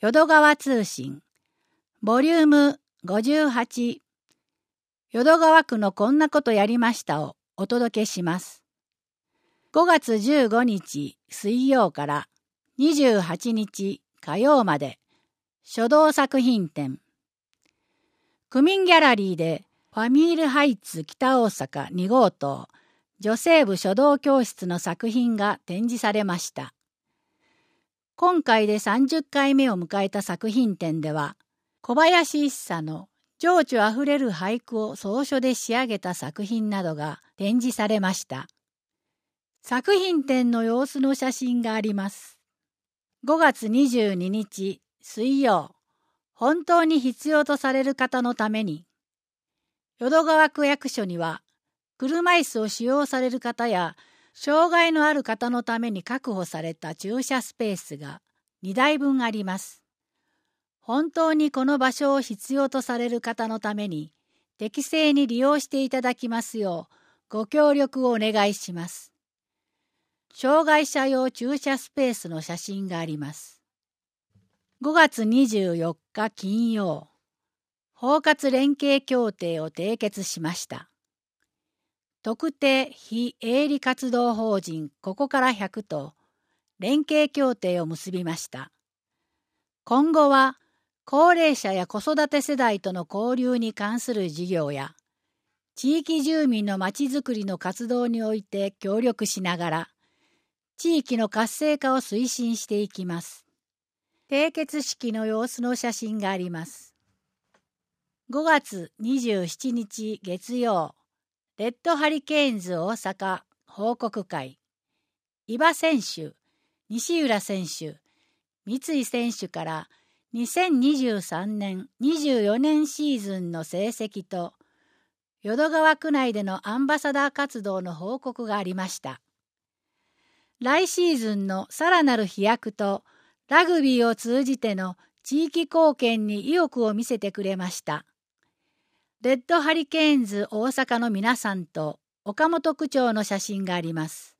淀川通信ボリューム58淀川区のこんなことやりましたをお届けします。5月15日水曜から28日火曜まで書道作品展。区民ギャラリーでファミールハイツ北大阪2号棟女性部書道教室の作品が展示されました。今回で30回目を迎えた作品展では、小林一茶の情緒あふれる俳句を草書で仕上げた作品などが展示されました。作品展の様子の写真があります。5月22日水曜、本当に必要とされる方のために、淀川区役所には、車椅子を使用される方や、障害のある方のために確保された駐車スペースが2台分あります。本当にこの場所を必要とされる方のために適正に利用していただきますようご協力をお願いします。障害者用駐車スペースの写真があります。5月24日金曜、包括連携協定を締結しました。特定非営利活動法人ここから100と連携協定を結びました。今後は高齢者や子育て世代との交流に関する事業や地域住民のまちづくりの活動において協力しながら地域の活性化を推進していきます。締結式の様子の写真があります。5月27日月曜、レッドハリケーンズ大阪報告会、伊庭選手、西浦選手、三井選手から2023年24年シーズンの成績と淀川区内でのアンバサダー活動の報告がありました。来シーズンのさらなる飛躍とラグビーを通じての地域貢献に意欲を見せてくれました。レッドハリケーンズ大阪の皆さんと岡本区長の写真があります。